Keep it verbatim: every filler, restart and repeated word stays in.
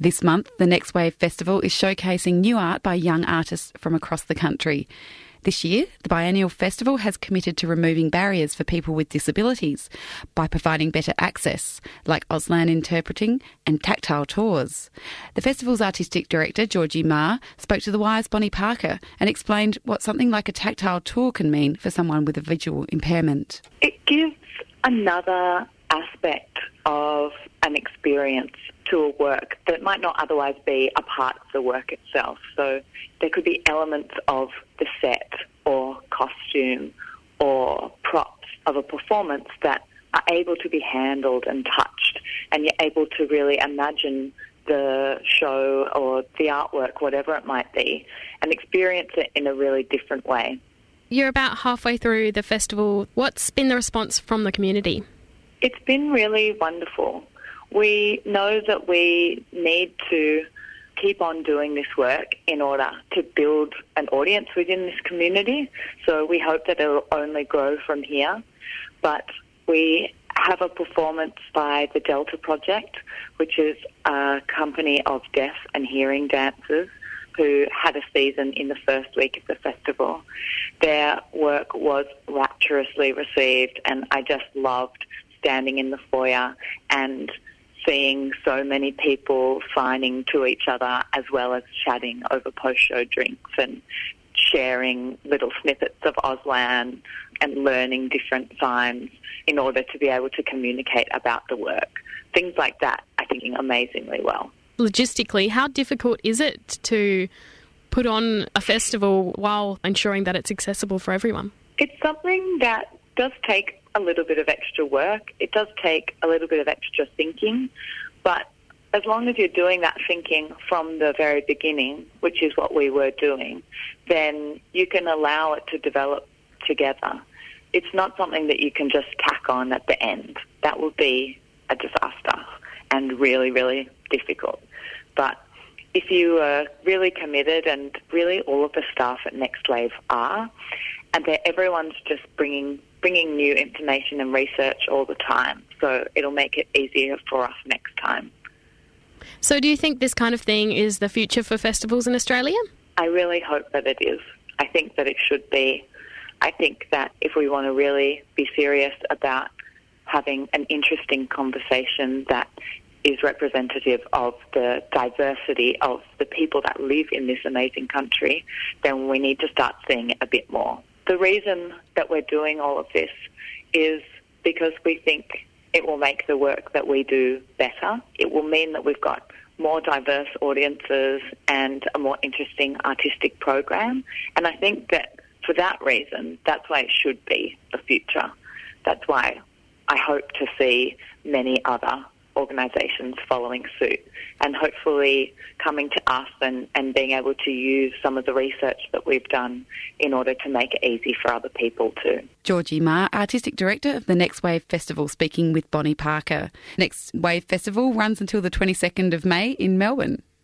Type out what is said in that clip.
This month, the Next Wave Festival is showcasing new art by young artists from across the country. This year, the biennial festival has committed to removing barriers for people with disabilities by providing better access, like Auslan interpreting and tactile tours. The festival's artistic director, Georgie Ma, spoke to The Wire's Bonnie Parker and explained what something like a tactile tour can mean for someone with a visual impairment. It gives another aspect of an experience to a work that might not otherwise be a part of the work itself. So there could be elements of the set or costume or props of a performance that are able to be handled and touched, and you're able to really imagine the show or the artwork, whatever it might be, and experience it in a really different way. You're about halfway through the festival. What's been the response from the community? It's been really wonderful. We know that we need to keep on doing this work in order to build an audience within this community. So we hope that it'll only grow from here. But we have a performance by the Delta Project, which is a company of deaf and hearing dancers who had a season in the first week of the festival. Their work was rapturously received, and I just loved standing in the foyer and seeing so many people signing to each other as well as chatting over post-show drinks and sharing little snippets of Auslan and learning different signs in order to be able to communicate about the work. Things like that, I think, amazingly well. Logistically, how difficult is it to put on a festival while ensuring that it's accessible for everyone? It's something that does take a little bit of extra work. It does take a little bit of extra thinking, but as long as you're doing that thinking from the very beginning, which is what we were doing, then you can allow it to develop together. It's not something that you can just tack on at the end. That would be a disaster and really, really difficult. But if you are really committed, and really all of the staff at Next Wave are, and that everyone's just bringing bringing new information and research all the time, so it'll make it easier for us next time. So do you think this kind of thing is the future for festivals in Australia? I really hope that it is. I think that it should be. I think that if we want to really be serious about having an interesting conversation that is representative of the diversity of the people that live in this amazing country, then we need to start seeing it a bit more. The reason that we're doing all of this is because we think it will make the work that we do better. It will mean that we've got more diverse audiences and a more interesting artistic program. And I think that for that reason, that's why it should be the future. That's why I hope to see many other organisations following suit and hopefully coming to us and, and being able to use some of the research that we've done in order to make it easy for other people too. Georgie Ma, Artistic Director of the Next Wave Festival, speaking with Bonnie Parker. Next Wave Festival runs until the twenty-second of May in Melbourne.